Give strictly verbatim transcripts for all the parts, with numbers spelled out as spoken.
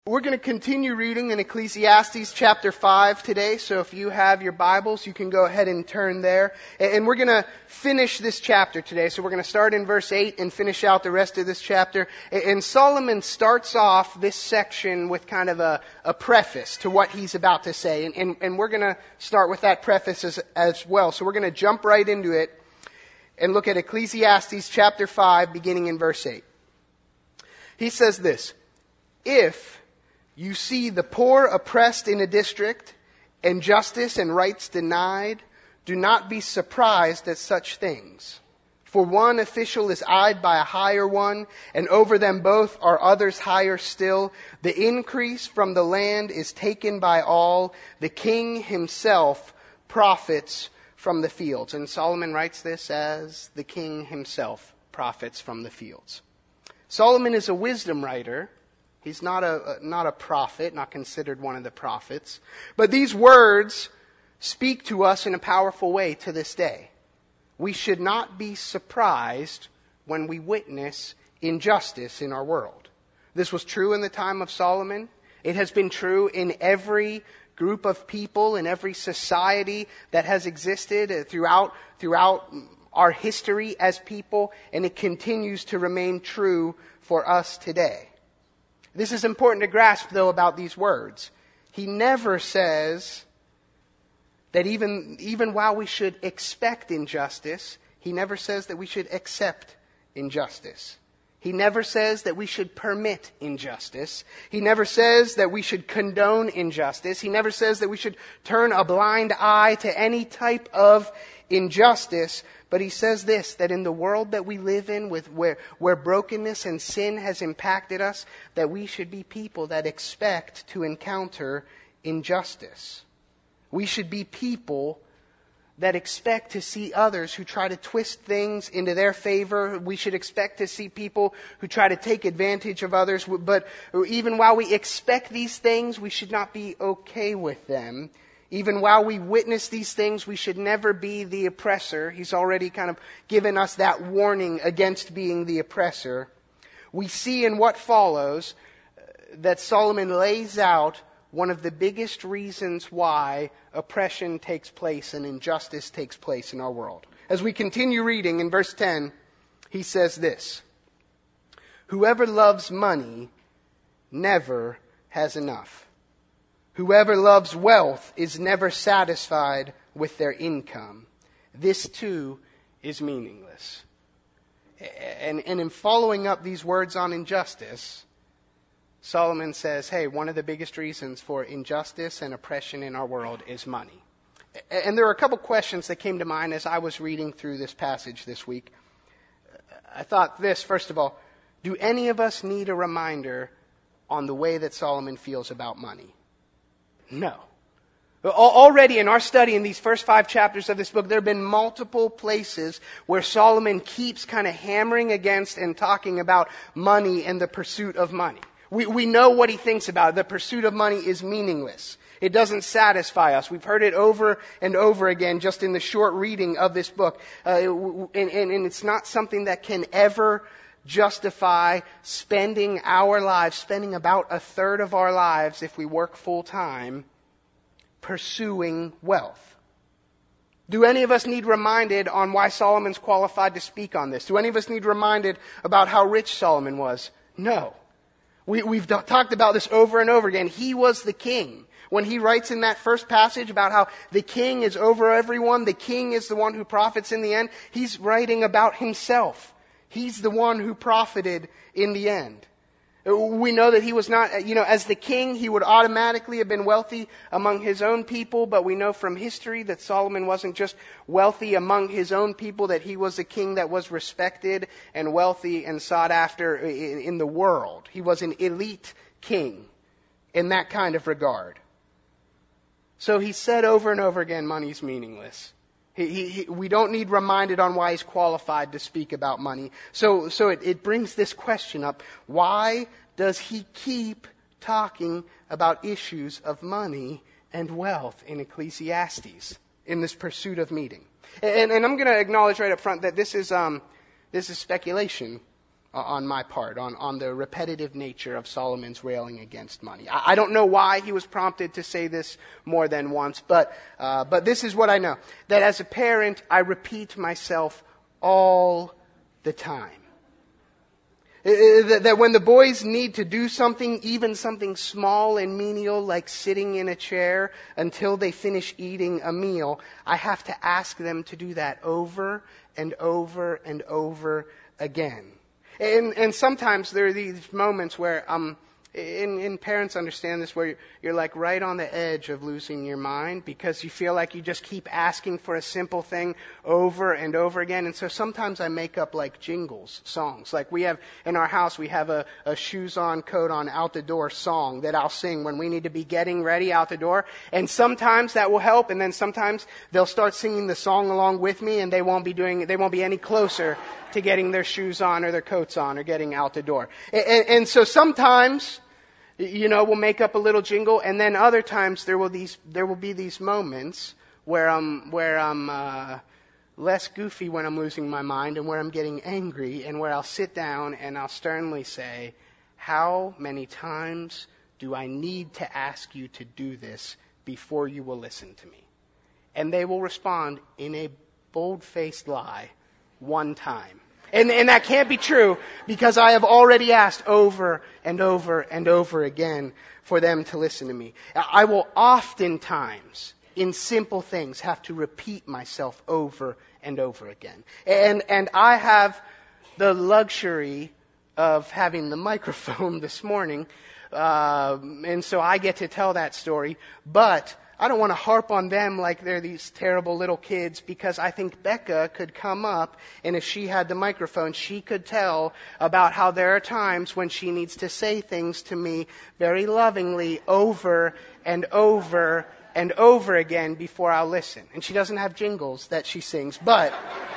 We're going to continue reading in Ecclesiastes chapter five today, so if you have your Bibles, you can go ahead and turn there. And we're going to finish this chapter today, so we're going to start in verse eight and finish out the rest of this chapter. And Solomon starts off this section with kind of a, a preface to what he's about to say, and, and, and we're going to start with that preface as, as well. So we're going to jump right into it and look at Ecclesiastes chapter five, beginning in verse eight. He says this: If you see the poor oppressed in a district, and justice and rights denied, do not be surprised at such things. For one official is eyed by a higher one, and over them both are others higher still. The increase from the land is taken by all. The king himself profits from the fields. And Solomon writes this as the king himself profits from the fields. Solomon is a wisdom writer. He's not a not a prophet, not considered one of the prophets. But these words speak to us in a powerful way to this day. We should not be surprised when we witness injustice in our world. This was true in the time of Solomon. It has been true in every group of people, in every society that has existed throughout throughout our history as people, and it continues to remain true for us today. This is important to grasp, though, about these words. He never says that even, even while we should expect injustice, he never says that we should accept injustice. He never says that we should permit injustice. He never says that we should condone injustice. He never says that we should turn a blind eye to any type of injustice. But he says this, that in the world that we live in, with where, where brokenness and sin has impacted us, that we should be people that expect to encounter injustice. We should be people that expect to see others who try to twist things into their favor. We should expect to see people who try to take advantage of others. But even while we expect these things, we should not be okay with them. Even while we witness these things, we should never be the oppressor. He's already kind of given us that warning against being the oppressor. We see in what follows that Solomon lays out one of the biggest reasons why oppression takes place and injustice takes place in our world. As we continue reading in verse ten, he says this: Whoever loves money never has enough. Whoever loves wealth is never satisfied with their income. This too is meaningless. And, and in following up these words on injustice, Solomon says, hey, one of the biggest reasons for injustice and oppression in our world is money. And there are a couple questions that came to mind as I was reading through this passage this week. I thought this, first of all: do any of us need a reminder on the way that Solomon feels about money? No. Already in our study in these first five chapters of this book, there have been multiple places where Solomon keeps kind of hammering against and talking about money and the pursuit of money. We, we know what he thinks about it. The pursuit of money is meaningless. It doesn't satisfy us. We've heard it over and over again just in the short reading of this book. Uh, and, and, and it's not something that can ever justify spending our lives, spending about a third of our lives if we work full time, pursuing wealth. Do any of us need reminded on why Solomon's qualified to speak on this? Do any of us need reminded about how rich Solomon was? No. We, we've d- talked about this over and over again. He was the king. When he writes in that first passage about how the king is over everyone, the king is the one who profits in the end, he's writing about himself. He's the one who profited in the end. We know that he was not, you know, as the king, he would automatically have been wealthy among his own people, but we know from history that Solomon wasn't just wealthy among his own people, that he was a king that was respected and wealthy and sought after in, in the world. He was an elite king in that kind of regard. So he said over and over again, money's meaningless. He, he, he, we don't need reminded on why he's qualified to speak about money. So, so it, it brings this question up. Why does he keep talking about issues of money and wealth in Ecclesiastes, in this pursuit of meaning? And, and I'm going to acknowledge right up front that this is um, this is speculation. on my part, on, on the repetitive nature of Solomon's railing against money. I, I don't know why he was prompted to say this more than once, but, uh, but this is what I know. That as a parent, I repeat myself all the time. That when the boys need to do something, even something small and menial like sitting in a chair until they finish eating a meal, I have to ask them to do that over and over and over again. And, and sometimes there are these moments where, um, and, and parents understand this, where you're like right on the edge of losing your mind because you feel like you just keep asking for a simple thing over and over again. And so sometimes I make up like jingles, songs. Like we have, in our house, we have a, a shoes on, coat on, out the door song that I'll sing when we need to be getting ready out the door. And sometimes that will help. And then sometimes they'll start singing the song along with me and they won't be doing, they won't be any closer to getting their shoes on or their coats on or getting out the door. And, and, and so sometimes, you know, we'll make up a little jingle, and then other times there will these there will be these moments where I'm where I'm uh, less goofy when I'm losing my mind, and where I'm getting angry, and where I'll sit down and I'll sternly say, "How many times do I need to ask you to do this before you will listen to me?" And they will respond in a bold-faced lie, one time. And, and that can't be true because I have already asked over and over and over again for them to listen to me. I will oftentimes, in simple things, have to repeat myself over and over again. And, and I have the luxury of having the microphone this morning, uh, and so I get to tell that story, but I don't want to harp on them like they're these terrible little kids, because I think Becca could come up, and if she had the microphone, she could tell about how there are times when she needs to say things to me very lovingly over and over and over again before I'll listen. And she doesn't have jingles that she sings, but,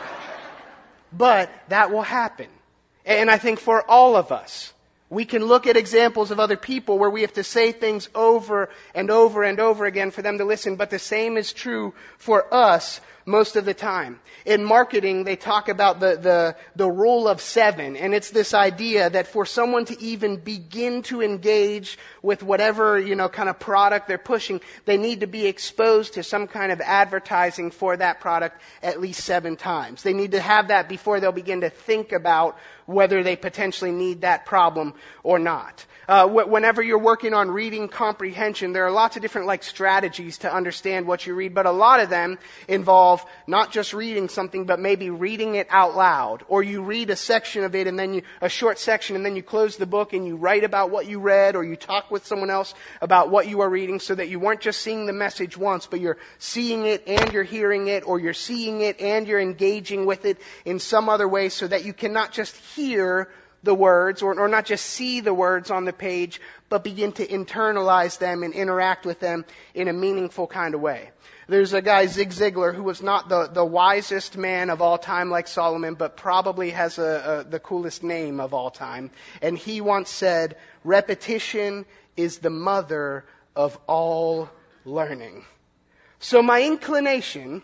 but that will happen. And I think for all of us, we can look at examples of other people where we have to say things over and over and over again for them to listen, but the same is true for us most of the time. In marketing, they talk about the, the, the rule of seven, and it's this idea that for someone to even begin to engage with whatever, you know, kind of product they're pushing, they need to be exposed to some kind of advertising for that product at least seven times. They need to have that before they'll begin to think about whether they potentially need that problem or not. Uh, wh- whenever you're working on reading comprehension, there are lots of different like strategies to understand what you read, but a lot of them involve not just reading something, but maybe reading it out loud. Or you read a section of it and then you, a short section, and then you close the book and you write about what you read, or you talk with someone else about what you are reading, so that you weren't just seeing the message once, but you're seeing it and you're hearing it, or you're seeing it and you're engaging with it in some other way, so that you can not just hear the words, or, or not just see the words on the page, but begin to internalize them and interact with them in a meaningful kind of way. There's a guy, Zig Ziglar, who was not the, the wisest man of all time like Solomon, but probably has a, a, the coolest name of all time. And he once said, "Repetition is the mother of all learning." So my inclination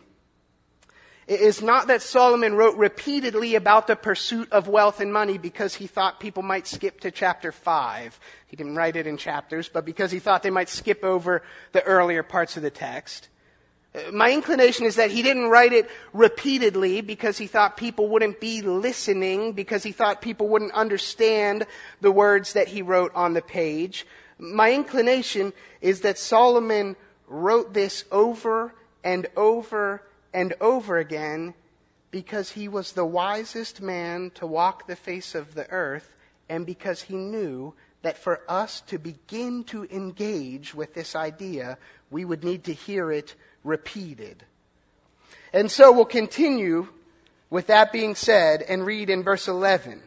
is not that Solomon wrote repeatedly about the pursuit of wealth and money because he thought people might skip to chapter five. He didn't write it in chapters, but because he thought they might skip over the earlier parts of the text. My inclination is that he didn't write it repeatedly because he thought people wouldn't be listening, because he thought people wouldn't understand the words that he wrote on the page. My inclination is that Solomon wrote this over and over and over again because he was the wisest man to walk the face of the earth, and because he knew that for us to begin to engage with this idea, we would need to hear it repeated. And so we'll continue with that being said and read in verse eleven.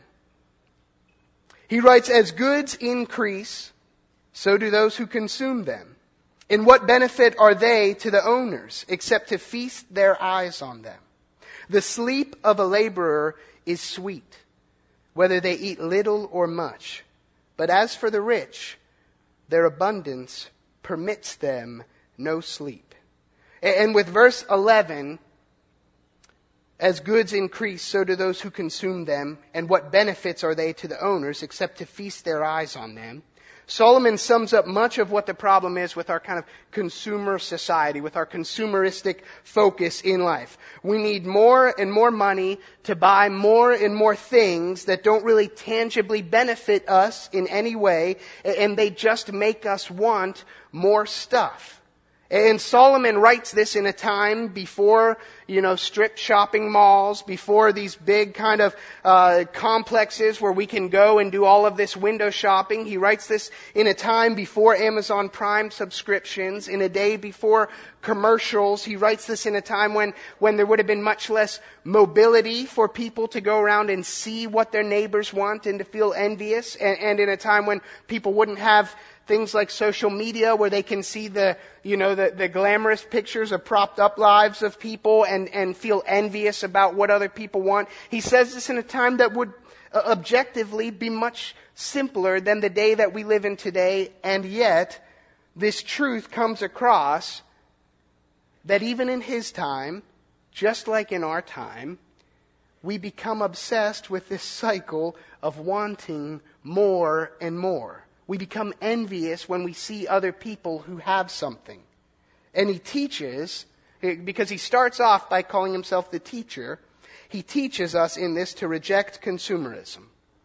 He writes, "As goods increase, so do those who consume them. In what benefit are they to the owners, except to feast their eyes on them? The sleep of a laborer is sweet, whether they eat little or much. But as for the rich, their abundance permits them no sleep." And with verse eleven, As goods increase, so do those who consume them, and what benefits are they to the owners except to feast their eyes on them? Solomon sums up much of what the problem is with our kind of consumer society, with our consumeristic focus in life. We need more and more money to buy more and more things that don't really tangibly benefit us in any way, and they just make us want more stuff. And Solomon writes this in a time before, you know, strip shopping malls, before these big kind of uh, complexes where we can go and do all of this window shopping. He writes this in a time before Amazon Prime subscriptions, in a day before commercials. He writes this in a time when, when there would have been much less mobility for people to go around and see what their neighbors want and to feel envious, and, and in a time when people wouldn't have things like social media where they can see the, you know, the, the glamorous pictures of propped up lives of people and, and feel envious about what other people want. He says this in a time that would uh, objectively be much simpler than the day that we live in today. And yet, this truth comes across that even in his time, just like in our time, we become obsessed with this cycle of wanting more and more. We become envious when we see other people who have something. And he teaches, because he starts off by calling himself the teacher, he teaches us in this to reject consumerism.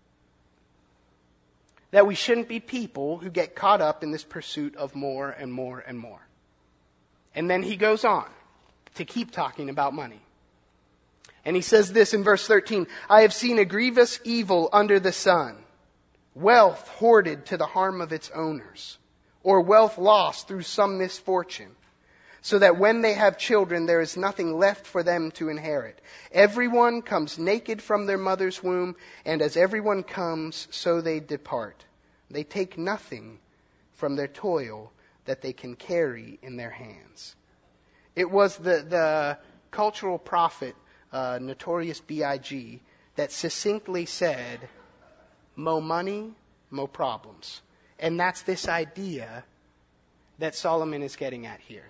That we shouldn't be people who get caught up in this pursuit of more and more and more. And then he goes on to keep talking about money. And he says this in verse thirteen, I have seen a grievous evil under the sun. Wealth hoarded to the harm of its owners, or wealth lost through some misfortune, so that when they have children, there is nothing left for them to inherit. Everyone comes naked from their mother's womb, and as everyone comes, so they depart. They take nothing from their toil that they can carry in their hands. It was the, the cultural prophet, uh, Notorious B I G, that succinctly said, mo money, mo problems. And that's this idea that Solomon is getting at here.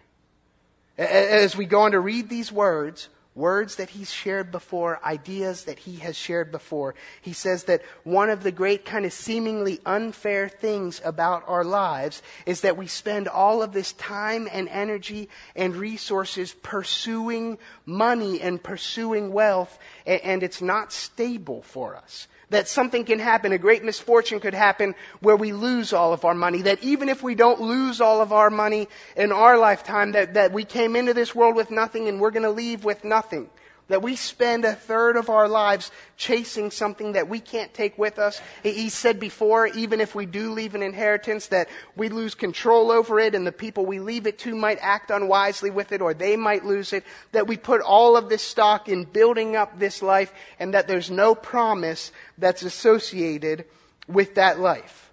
As we go on to read these words, words that he's shared before, ideas that he has shared before, he says that one of the great kind of seemingly unfair things about our lives is that we spend all of this time and energy and resources pursuing money and pursuing wealth, and it's not stable for us. That something can happen, a great misfortune could happen where we lose all of our money. That even if we don't lose all of our money in our lifetime, that, that we came into this world with nothing and we're going to leave with nothing. That we spend a third of our lives chasing something that we can't take with us. He said before, even if we do leave an inheritance, that we lose control over it and the people we leave it to might act unwisely with it or they might lose it. That we put all of this stock in building up this life and that there's no promise that's associated with that life.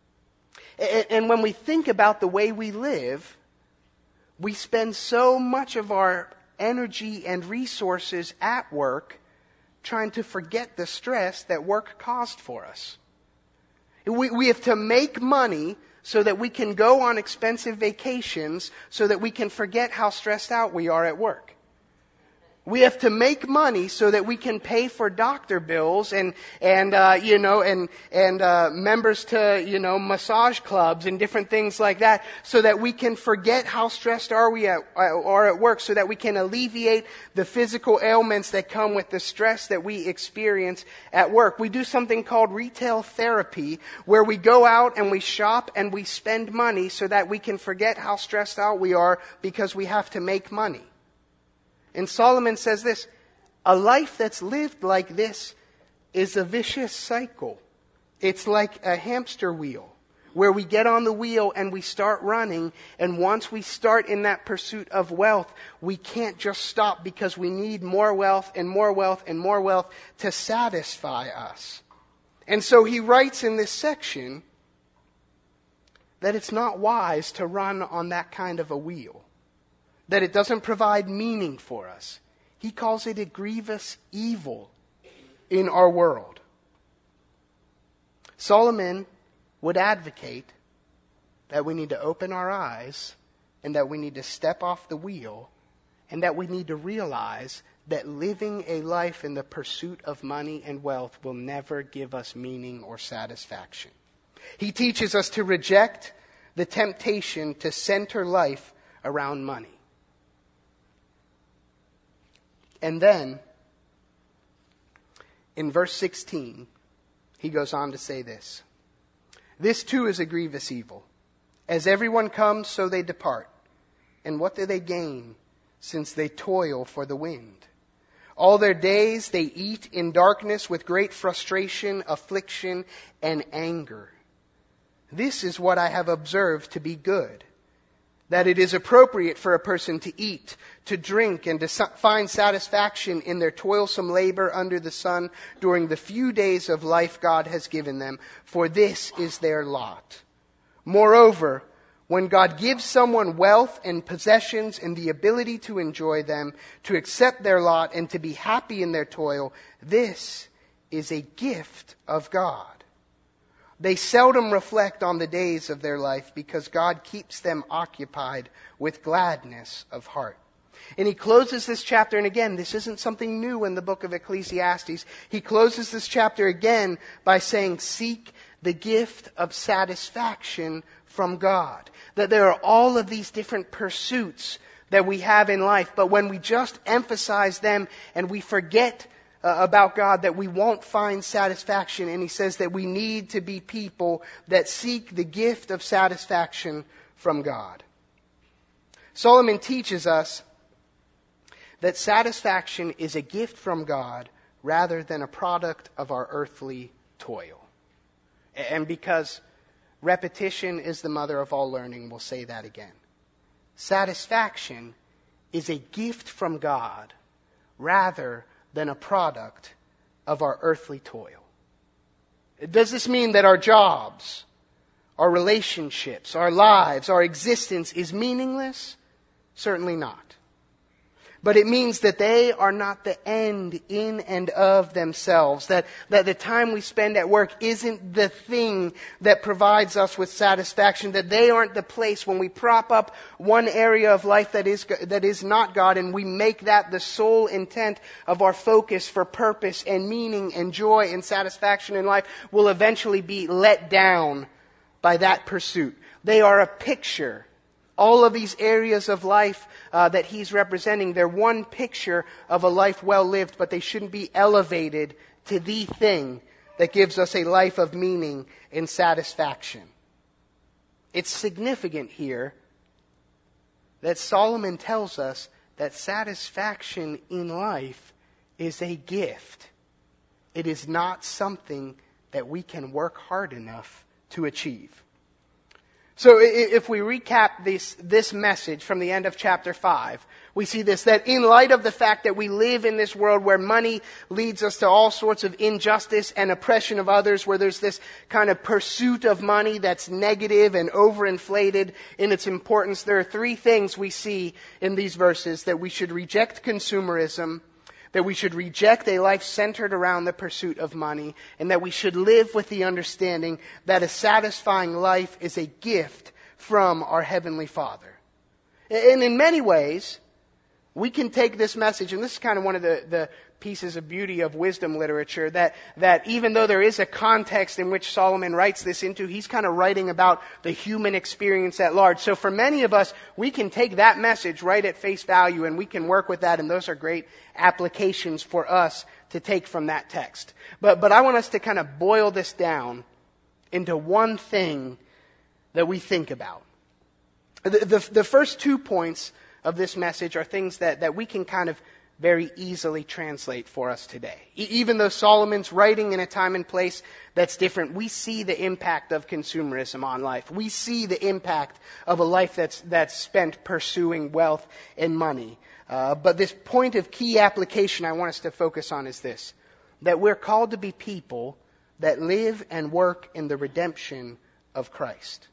And when we think about the way we live, we spend so much of our energy and resources at work trying to forget the stress that work caused for us. We, we have to make money so that we can go on expensive vacations so that we can forget how stressed out we are at work. We have to make money so that we can pay for doctor bills and, and, uh, you know, and, and, uh, members to, you know, massage clubs and different things like that so that we can forget how stressed are we at, are at work, so that we can alleviate the physical ailments that come with the stress that we experience at work. We do something called retail therapy where we go out and we shop and we spend money so that we can forget how stressed out we are because we have to make money. And Solomon says this, a life that's lived like this is a vicious cycle. It's like a hamster wheel where we get on the wheel and we start running. And once we start in that pursuit of wealth, we can't just stop because we need more wealth and more wealth and more wealth to satisfy us. And so he writes in this section that it's not wise to run on that kind of a wheel. That it doesn't provide meaning for us. He calls it a grievous evil in our world. Solomon would advocate that we need to open our eyes and that we need to step off the wheel and that we need to realize that living a life in the pursuit of money and wealth will never give us meaning or satisfaction. He teaches us to reject the temptation to center life around money. And then, in verse sixteen, he goes on to say this. This too is a grievous evil. As everyone comes, so they depart. And what do they gain, since they toil for the wind? All their days they eat in darkness with great frustration, affliction, and anger. This is what I have observed to be good, that it is appropriate for a person to eat, to drink, and to find satisfaction in their toilsome labor under the sun during the few days of life God has given them, for this is their lot. Moreover, when God gives someone wealth and possessions and the ability to enjoy them, to accept their lot and to be happy in their toil, this is a gift of God. They seldom reflect on the days of their life because God keeps them occupied with gladness of heart. And he closes this chapter, and again, this isn't something new in the book of Ecclesiastes. He closes this chapter again by saying, seek the gift of satisfaction from God. That there are all of these different pursuits that we have in life, but when we just emphasize them and we forget uh, about God, that we won't find satisfaction. And he says that we need to be people that seek the gift of satisfaction from God. Solomon teaches us that satisfaction is a gift from God rather than a product of our earthly toil. And because repetition is the mother of all learning, we'll say that again. Satisfaction is a gift from God rather than a product of our earthly toil. Does this mean that our jobs, our relationships, our lives, our existence is meaningless? Certainly not. But it means that they are not the end in and of themselves. That, that the time we spend at work isn't the thing that provides us with satisfaction. That they aren't the place when we prop up one area of life that is, that is not God, and we make that the sole intent of our focus for purpose and meaning and joy and satisfaction in life, will eventually be let down by that pursuit. They are a picture. All of these areas of life uh, that he's representing, they're one picture of a life well lived, but they shouldn't be elevated to the thing that gives us a life of meaning and satisfaction. It's significant here that Solomon tells us that satisfaction in life is a gift. It is not something that we can work hard enough to achieve. So if we recap this, this message from the end of chapter five, we see this, that in light of the fact that we live in this world where money leads us to all sorts of injustice and oppression of others, where there's this kind of pursuit of money that's negative and overinflated in its importance, there are three things we see in these verses: that we should reject consumerism, that we should reject a life centered around the pursuit of money, and that we should live with the understanding that a satisfying life is a gift from our Heavenly Father. And in many ways, we can take this message, and this is kind of one of the, the pieces of beauty of wisdom literature, that, that even though there is a context in which Solomon writes this into, he's kind of writing about the human experience at large. So for many of us, we can take that message right at face value, and we can work with that, and those are great applications for us to take from that text. But, but I want us to kind of boil this down into one thing that we think about. The, the, the first two points of this message are things that, that we can kind of very easily translate for us today. E- even though Solomon's writing in a time and place that's different, we see the impact of consumerism on life. We see the impact of a life that's, that's spent pursuing wealth and money. Uh, but this point of key application I want us to focus on is this: that we're called to be people that live and work in the redemption of Christ.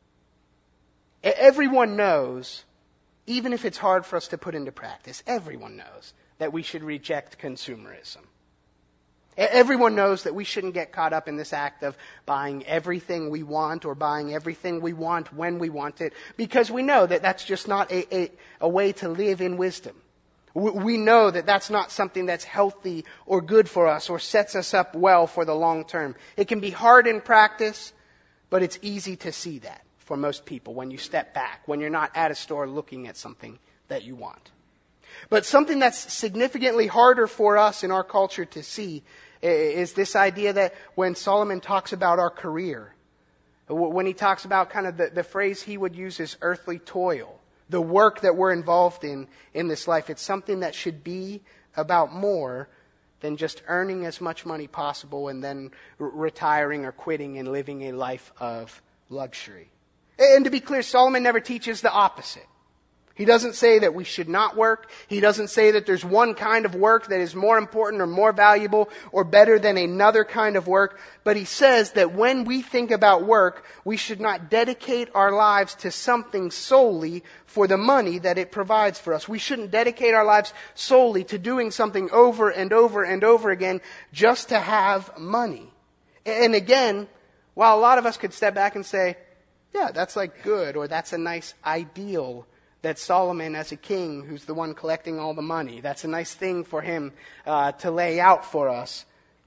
Everyone knows, even if it's hard for us to put into practice, everyone knows that we should reject consumerism. Everyone knows that we shouldn't get caught up in this act of buying everything we want or buying everything we want when we want it, because we know that that's just not a, a, a way to live in wisdom. We know that that's not something that's healthy or good for us or sets us up well for the long term. It can be hard in practice, but it's easy to see that for most people when you step back, when you're not at a store looking at something that you want. But something that's significantly harder for us in our culture to see is this idea that when Solomon talks about our career, when he talks about kind of the, the phrase he would use is earthly toil, the work that we're involved in in this life, it's something that should be about more than just earning as much money possible and then r- retiring or quitting and living a life of luxury. And to be clear, Solomon never teaches the opposite. He doesn't say that we should not work. He doesn't say that there's one kind of work that is more important or more valuable or better than another kind of work. But he says that when we think about work, we should not dedicate our lives to something solely for the money that it provides for us. We shouldn't dedicate our lives solely to doing something over and over and over again just to have money. And again, while a lot of us could step back and say, yeah, that's like good, or that's a nice ideal that Solomon, as a king who's the one collecting all the money, that's a nice thing for him uh, to lay out for us.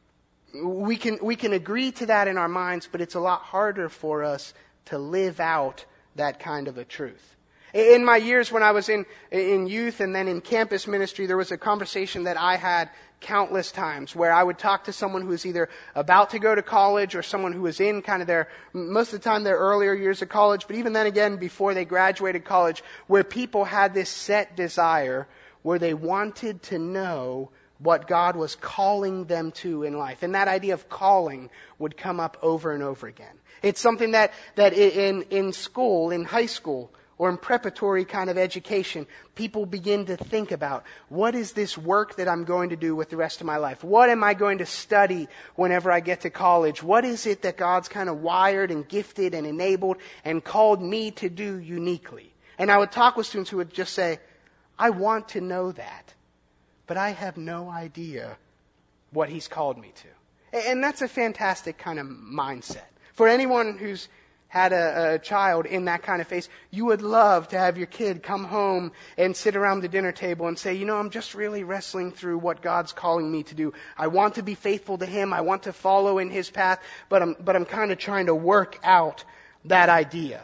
We can we can agree to that in our minds, but it's a lot harder for us to live out that kind of a truth. In my years when I was in in youth and then in campus ministry, there was a conversation that I had countless times where I would talk to someone who was either about to go to college or someone who was in kind of their, most of the time, their earlier years of college, but even then again, before they graduated college, where people had this set desire where they wanted to know what God was calling them to in life. And that idea of calling would come up over and over again. It's something that, that in, in school, in high school, or in preparatory kind of education, people begin to think about, what is this work that I'm going to do with the rest of my life? What am I going to study whenever I get to college? What is it that God's kind of wired and gifted and enabled and called me to do uniquely? And I would talk with students who would just say, I want to know that, but I have no idea what He's called me to. And that's a fantastic kind of mindset. For anyone who's had a, a child in that kind of phase, you would love to have your kid come home and sit around the dinner table and say, you know, I'm just really wrestling through what God's calling me to do. I want to be faithful to Him. I want to follow in His path, but I'm, but I'm kind of trying to work out that idea.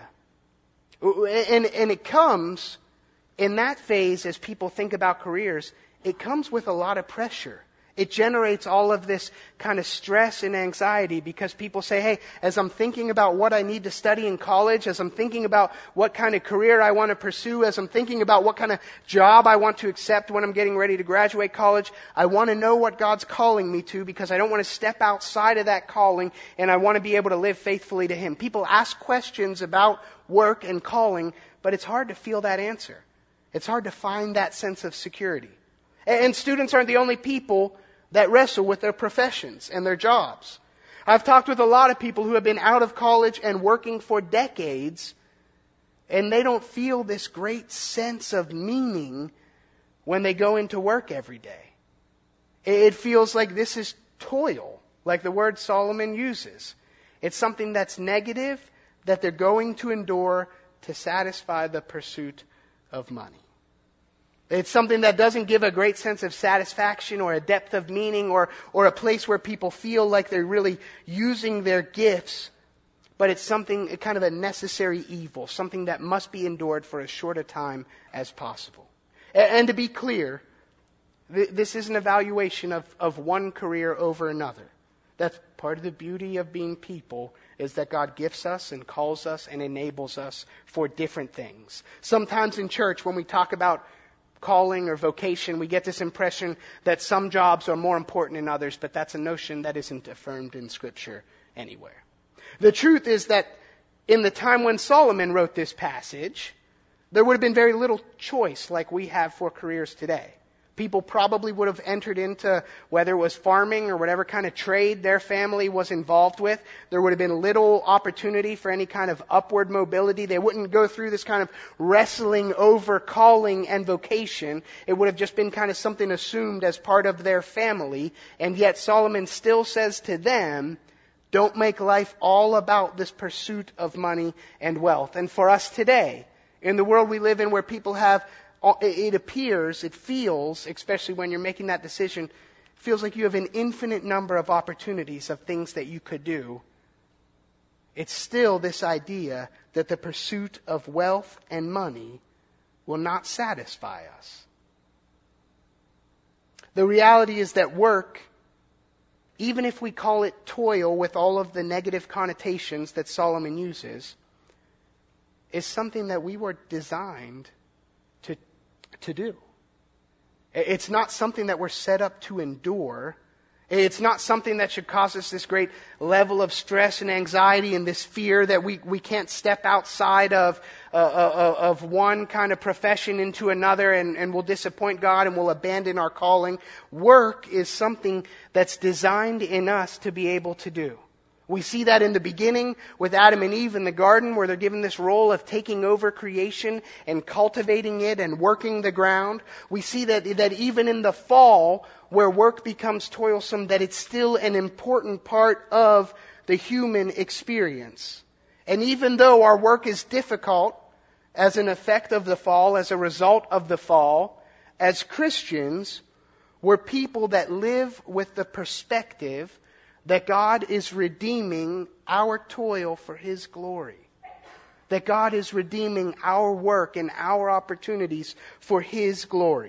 And, and it comes in that phase, as people think about careers, it comes with a lot of pressure. It generates all of this kind of stress and anxiety because people say, hey, as I'm thinking about what I need to study in college, as I'm thinking about what kind of career I want to pursue, as I'm thinking about what kind of job I want to accept when I'm getting ready to graduate college, I want to know what God's calling me to because I don't want to step outside of that calling and I want to be able to live faithfully to Him. People ask questions about work and calling, but it's hard to feel that answer. It's hard to find that sense of security. And students aren't the only people that wrestle with their professions and their jobs. I've talked with a lot of people who have been out of college and working for decades, and they don't feel this great sense of meaning when they go into work every day. It feels like this is toil, like the word Solomon uses. It's something that's negative that they're going to endure to satisfy the pursuit of money. It's something that doesn't give a great sense of satisfaction or a depth of meaning or, or a place where people feel like they're really using their gifts, but it's something, kind of a necessary evil, something that must be endured for as short a time as possible. And, and to be clear, th- this is an evaluation of, of one career over another. That's part of the beauty of being people, is that God gifts us and calls us and enables us for different things. Sometimes in church, when we talk about calling or vocation, we get this impression that some jobs are more important than others, but that's a notion that isn't affirmed in Scripture anywhere. The truth is that in the time when Solomon wrote this passage, there would have been very little choice like we have for careers today. People probably would have entered into, whether it was farming or whatever kind of trade their family was involved with. There would have been little opportunity for any kind of upward mobility. They wouldn't go through this kind of wrestling over calling and vocation. It would have just been kind of something assumed as part of their family. And yet Solomon still says to them, don't make life all about this pursuit of money and wealth. And for us today, in the world we live in where people have it appears, it feels, especially when you're making that decision, feels like you have an infinite number of opportunities of things that you could do. It's still this idea that the pursuit of wealth and money will not satisfy us. The reality is that work, even if we call it toil with all of the negative connotations that Solomon uses, is something that we were designed to, to do. It's not something that we're set up to endure. It's not something that should cause us this great level of stress and anxiety and this fear that we, we can't step outside of uh, uh, of one kind of profession into another and, and we'll disappoint God and we'll abandon our calling. Work is something that's designed in us to be able to do. We see that in the beginning with Adam and Eve in the garden, where they're given this role of taking over creation and cultivating it and working the ground. We see that, that even in the fall, where work becomes toilsome, that it's still an important part of the human experience. And even though our work is difficult as an effect of the fall, as a result of the fall, as Christians, we're people that live with the perspective that God is redeeming our toil for His glory. That God is redeeming our work and our opportunities for His glory.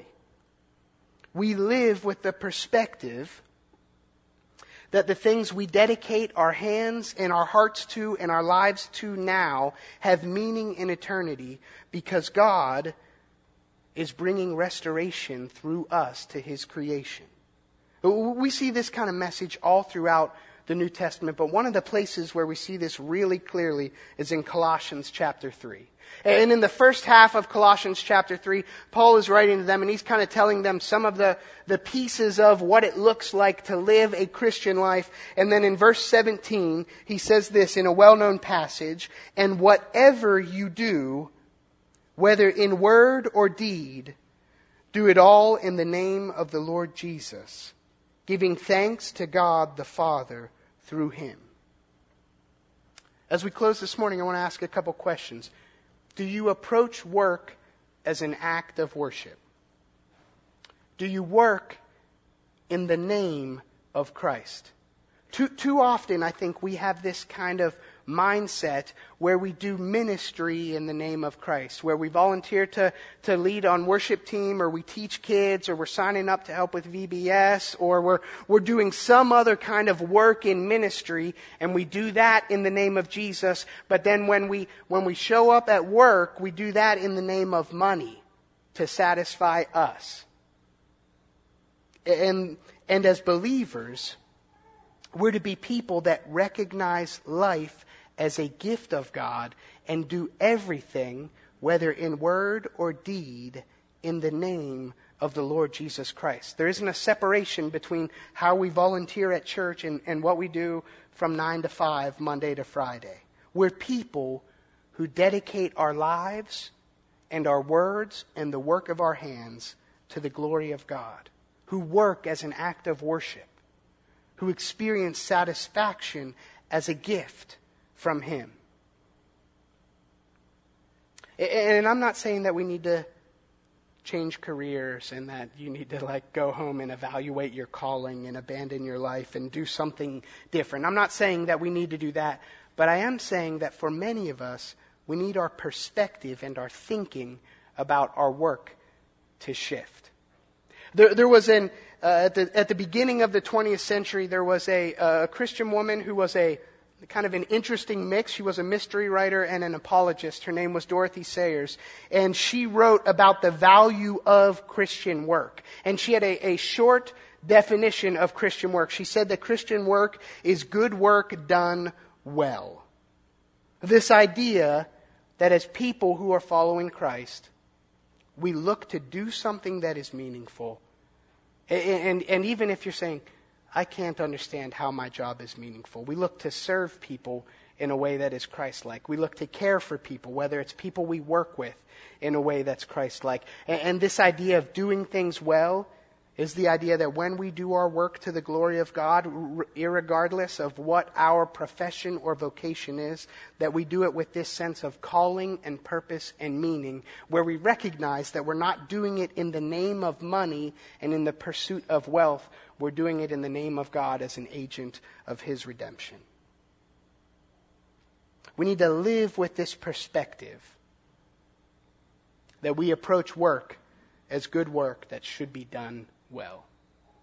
We live with the perspective that the things we dedicate our hands and our hearts to and our lives to now have meaning in eternity, because God is bringing restoration through us to His creation. We see this kind of message all throughout the New Testament, but one of the places where we see this really clearly is in Colossians chapter three. And in the first half of Colossians chapter three, Paul is writing to them and he's kind of telling them some of the, the pieces of what it looks like to live a Christian life. And then in verse seventeen, he says this in a well-known passage, "And whatever you do, whether in word or deed, do it all in the name of the Lord Jesus, giving thanks to God the Father through Him." As we close this morning, I want to ask a couple questions. Do you approach work as an act of worship? Do you work in the name of Christ? Too, too often, I think, we have this kind of mindset where we do ministry in the name of Christ, where we volunteer to, to lead on worship team, or we teach kids, or we're signing up to help with V B S, or we're, we're doing some other kind of work in ministry, and we do that in the name of Jesus. But then when we, when we show up at work, we do that in the name of money to satisfy us. And, and as believers, we're to be people that recognize life as a gift of God and do everything, whether in word or deed, in the name of the Lord Jesus Christ. There isn't a separation between how we volunteer at church and, and what we do from nine to five, Monday to Friday. We're people who dedicate our lives and our words and the work of our hands to the glory of God, who work as an act of worship, who experience satisfaction as a gift from Him. And I'm not saying that we need to change careers and that you need to like go home and evaluate your calling and abandon your life and do something different. I'm not saying that we need to do that, but I am saying that for many of us, we need our perspective and our thinking about our work to shift. There, there was an Uh, at the at the beginning of the twentieth century, there was a, a Christian woman who was a kind of an interesting mix. She was a mystery writer and an apologist. Her name was Dorothy Sayers. And she wrote about the value of Christian work. And she had a, a short definition of Christian work. She said that Christian work is good work done well. This idea that as people who are following Christ, we look to do something that is meaningful. And, and, and even if you're saying, I can't understand how my job is meaningful, we look to serve people in a way that is Christ-like. We look to care for people, whether it's people we work with, in a way that's Christ-like. And, and this idea of doing things well is the idea that when we do our work to the glory of God, irregardless of what our profession or vocation is, that we do it with this sense of calling and purpose and meaning, where we recognize that we're not doing it in the name of money and in the pursuit of wealth. We're doing it in the name of God as an agent of His redemption. We need to live with this perspective that we approach work as good work that should be done well.